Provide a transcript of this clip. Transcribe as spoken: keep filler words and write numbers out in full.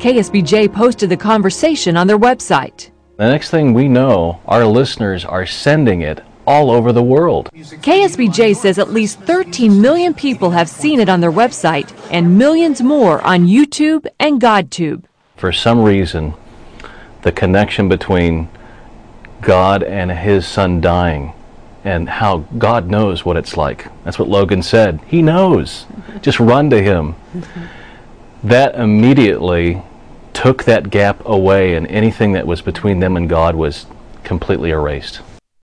K S B J posted the conversation on their website. The next thing we know, our listeners are sending it all over the world. K S B J says at least thirteen million people have seen it on their website and millions more on YouTube and GodTube. For some reason, the connection between God and His Son dying and how God knows what it's like. That's what Logan said. He knows. Just run to Him. That immediately took that gap away, and anything that was between them and God was completely erased.